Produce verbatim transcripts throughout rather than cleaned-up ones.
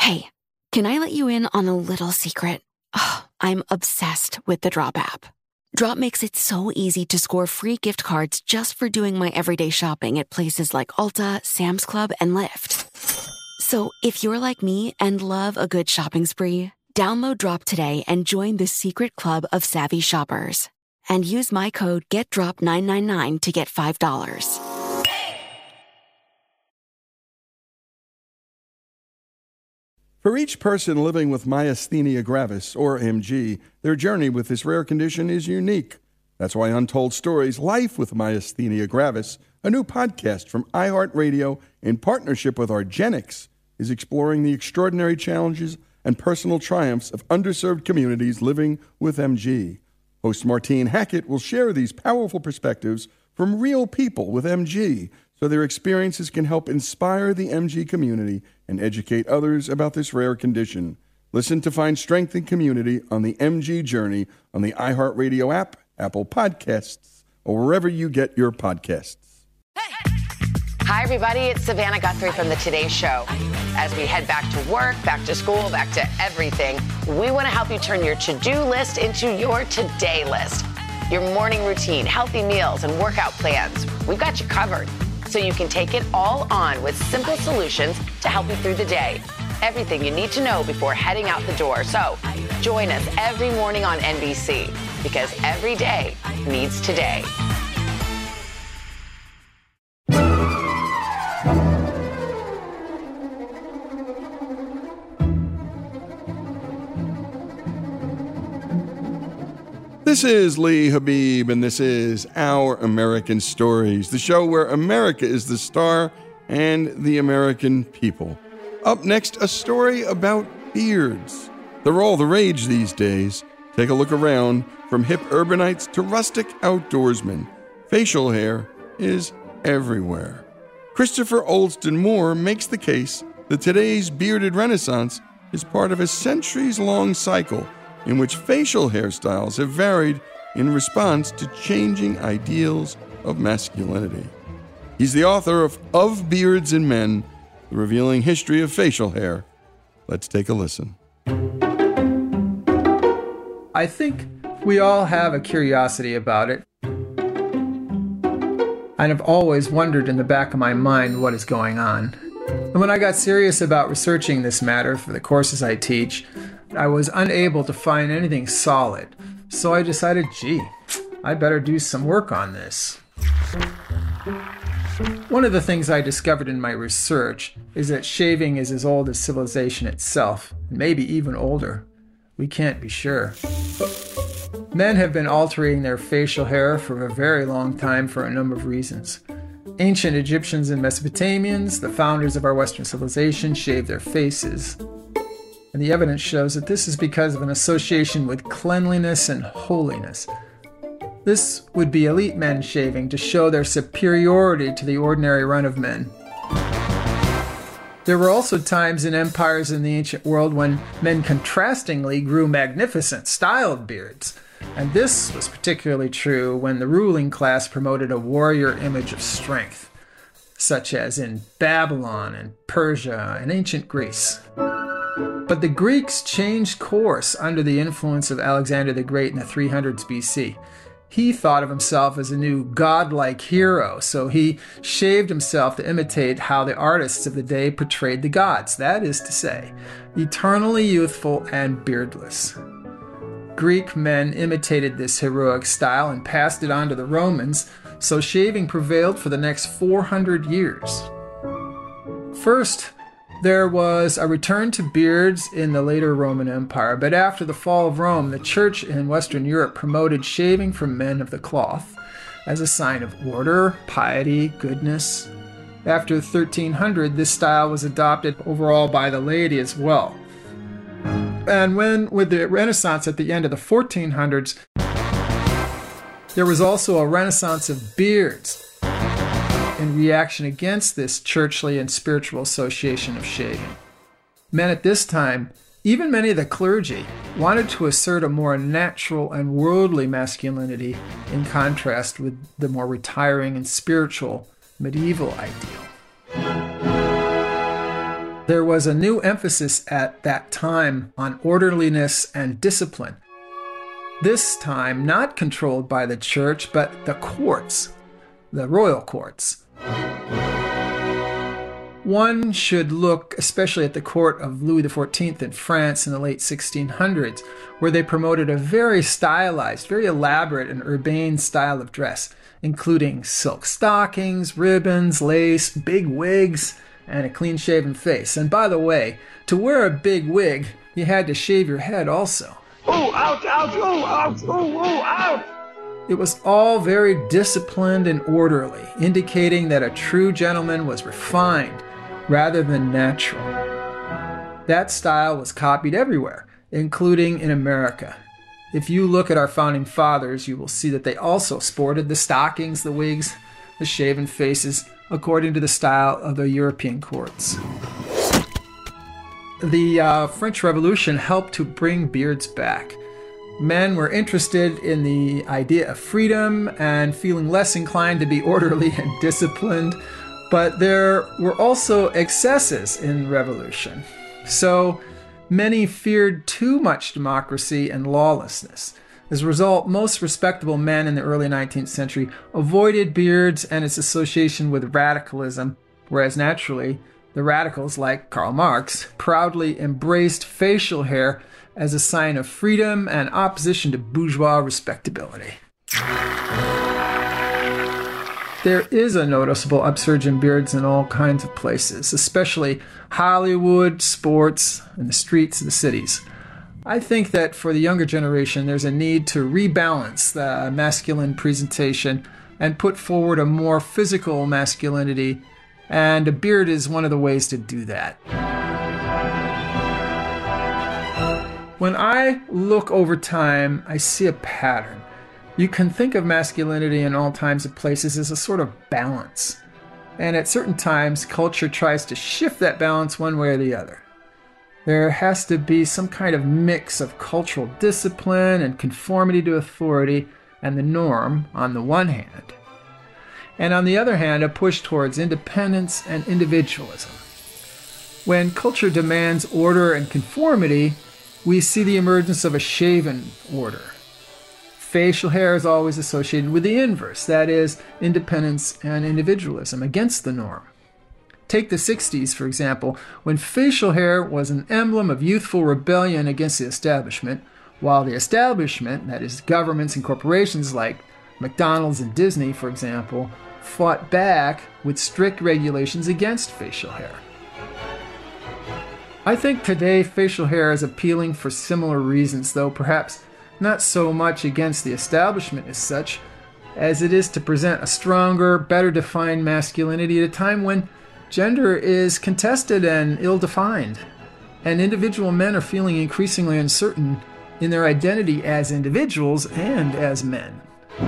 Hey, can I let you in on a little secret? Oh, I'm obsessed with the Drop app. Drop makes it so easy to score free gift cards just for doing my everyday shopping at places like Ulta, Sam's Club, and Lyft. So if you're like me and love a good shopping spree, download Drop today and join the secret club of savvy shoppers. And use my code get drop nine nine nine to get five dollars. For each person living with myasthenia gravis, or M G, their journey with this rare condition is unique. That's why Untold Stories Life with Myasthenia Gravis, a new podcast from iHeartRadio in partnership with argenx, is exploring the extraordinary challenges and personal triumphs of underserved communities living with M G. Host Martine Hackett will share these powerful perspectives from real people with M G, so their experiences can help inspire the M G community and educate others about this rare condition. Listen to find strength and community on the M G journey on the iHeartRadio app, Apple Podcasts, or wherever you get your podcasts. Hi, everybody. It's Savannah Guthrie from the Today Show. As we head back to work, back to school, back to everything, we want to help you turn your to-do list into your today list. Your morning routine, healthy meals, and workout plans. We've got you covered, so you can take it all on with simple solutions to help you through the day. Everything you need to know before heading out the door. So join us every morning on N B C, because every day needs today. This is Lee Habib, and this is Our American Stories, the show where America is the star and the American people. Up next, a story about beards. They're all the rage these days. Take a look around. From hip urbanites to rustic outdoorsmen, facial hair is everywhere. Christopher Olston Moore makes the case that today's bearded renaissance is part of a centuries-long cycle in which facial hairstyles have varied in response to changing ideals of masculinity. He's the author of Of Beards and Men, the revealing history of facial hair. Let's take a listen. I think we all have a curiosity about it. And I've always wondered in the back of my mind what is going on. And when I got serious about researching this matter for the courses I teach, I was unable to find anything solid. So I decided, gee, I better do some work on this. One of the things I discovered in my research is that shaving is as old as civilization itself, maybe even older. We can't be sure. Men have been altering their facial hair for a very long time for a number of reasons. Ancient Egyptians and Mesopotamians, the founders of our Western civilization, shaved their faces. And the evidence shows that this is because of an association with cleanliness and holiness. This would be elite men shaving to show their superiority to the ordinary run of men. There were also times in empires in the ancient world when men contrastingly grew magnificent, styled beards. And this was particularly true when the ruling class promoted a warrior image of strength, such as in Babylon and Persia and ancient Greece. But the Greeks changed course under the influence of Alexander the Great in the three hundreds B C. He thought of himself as a new godlike hero, so he shaved himself to imitate how the artists of the day portrayed the gods, that is to say, eternally youthful and beardless. Greek men imitated this heroic style and passed it on to the Romans, so shaving prevailed for the next four hundred years. First, there was a return to beards in the later Roman Empire, but after the fall of Rome, the church in Western Europe promoted shaving for men of the cloth as a sign of order, piety, goodness. After thirteen hundred, this style was adopted overall by the laity as well. And when, with the Renaissance at the end of the fourteen hundreds, there was also a renaissance of beards in reaction against this churchly and spiritual association of shaving. Men at this time, even many of the clergy, wanted to assert a more natural and worldly masculinity in contrast with the more retiring and spiritual medieval ideal. There was a new emphasis at that time on orderliness and discipline. This time not controlled by the church, but the courts, the royal courts. One should look especially at the court of Louis the fourteenth in France in the late sixteen hundreds, where they promoted a very stylized, very elaborate and urbane style of dress, including silk stockings, ribbons, lace, big wigs, and a clean-shaven face. And by the way, to wear a big wig, you had to shave your head also. Oh, ouch, ouch, oh, ouch, oh, oh, ouch! It was all very disciplined and orderly, indicating that a true gentleman was refined rather than natural. That style was copied everywhere, including in America. If you look at our founding fathers, you will see that they also sported the stockings, the wigs, the shaven faces, according to the style of the European courts. The uh, French Revolution helped to bring beards back. Men were interested in the idea of freedom and feeling less inclined to be orderly and disciplined, but there were also excesses in revolution. So many feared too much democracy and lawlessness. As a result, most respectable men in the early nineteenth century avoided beards and its association with radicalism, whereas naturally, the radicals, like Karl Marx, proudly embraced facial hair as a sign of freedom and opposition to bourgeois respectability. There is a noticeable upsurge in beards in all kinds of places, especially Hollywood, sports, and the streets of the cities. I think that for the younger generation, there's a need to rebalance the masculine presentation and put forward a more physical masculinity, and a beard is one of the ways to do that. When I look over time, I see a pattern. You can think of masculinity in all times and places as a sort of balance. And at certain times, culture tries to shift that balance one way or the other. There has to be some kind of mix of cultural discipline and conformity to authority and the norm on the one hand, and on the other hand, a push towards independence and individualism. When culture demands order and conformity, we see the emergence of a shaven order. Facial hair is always associated with the inverse, that is, independence and individualism against the norm. Take the sixties, for example, when facial hair was an emblem of youthful rebellion against the establishment, while the establishment, that is, governments and corporations like McDonald's and Disney, for example, fought back with strict regulations against facial hair. I think today facial hair is appealing for similar reasons, though perhaps not so much against the establishment as such, as it is to present a stronger, better defined masculinity at a time when gender is contested and ill-defined, and individual men are feeling increasingly uncertain in their identity as individuals and as men.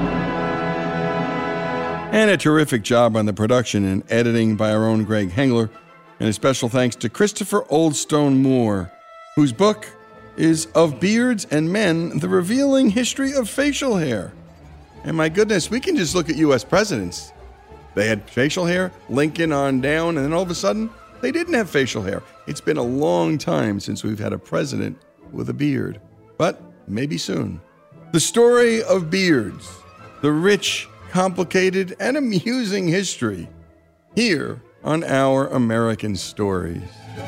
And a terrific job on the production and editing by our own Greg Hengler. And a special thanks to Christopher Oldstone Moore, whose book is Of Beards and Men, The Revealing History of Facial Hair. And my goodness, we can just look at U S presidents. They had facial hair, Lincoln on down, and then all of a sudden, they didn't have facial hair. It's been a long time since we've had a president with a beard. But maybe soon. The story of beards, the rich, complicated, and amusing history, here on Our American Stories.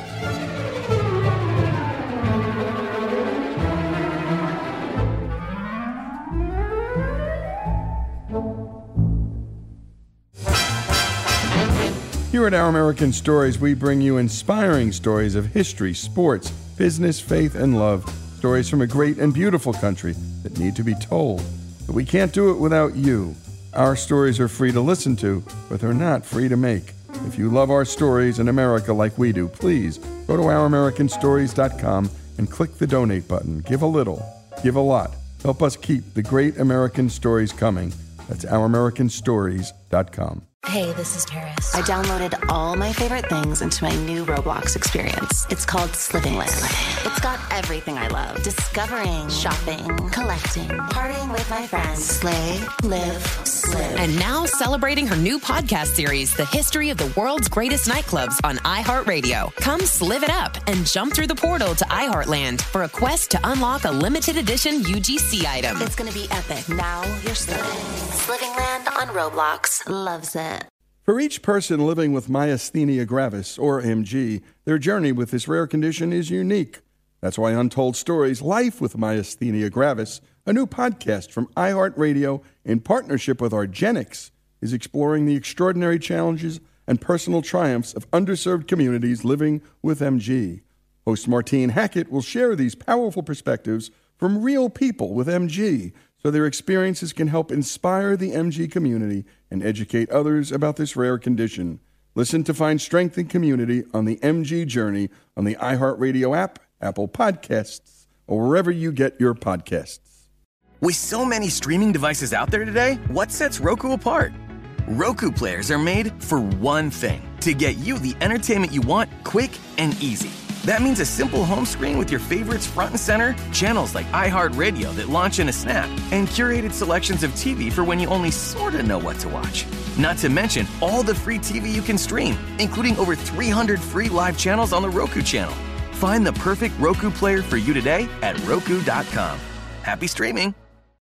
Here at Our American Stories, we bring you inspiring stories of history, sports, business, faith, and love. Stories from a great and beautiful country that need to be told. But we can't do it without you. Our stories are free to listen to, but they're not free to make. If you love our stories in America like we do, please go to our american stories dot com and click the donate button. Give a little, give a lot. Help us keep the great American stories coming. That's our american stories dot com. Hey, this is Paris. I downloaded all my favorite things into my new Roblox experience. It's called Sliving Land. It's got everything I love. Discovering, shopping, collecting, partying with my friends. Slay, live, sliv. And now celebrating her new podcast series, The History of the World's Greatest Nightclubs on iHeartRadio. Come sliv it up and jump through the portal to iHeartland for a quest to unlock a limited edition U G C item. It's going to be epic. Now you're sliving. Sliving Land on Roblox. Loves it. For each person living with myasthenia gravis, or M G, their journey with this rare condition is unique. That's why Untold Stories Life with Myasthenia Gravis, a new podcast from iHeartRadio in partnership with argenx, is exploring the extraordinary challenges and personal triumphs of underserved communities living with M G. Host Martine Hackett will share these powerful perspectives from real people with M G, so their experiences can help inspire the M G community and educate others about this rare condition. Listen to find strength and community on the M G journey on the iHeartRadio app, Apple Podcasts, or wherever you get your podcasts. With so many streaming devices out there today, what sets Roku apart? Roku players are made for one thing, to get you the entertainment you want quick and easy. That means a simple home screen with your favorites front and center, channels like iHeartRadio that launch in a snap, and curated selections of T V for when you only sort of know what to watch. Not to mention all the free T V you can stream, including over three hundred free live channels on the Roku channel. Find the perfect Roku player for you today at Roku dot com. Happy streaming!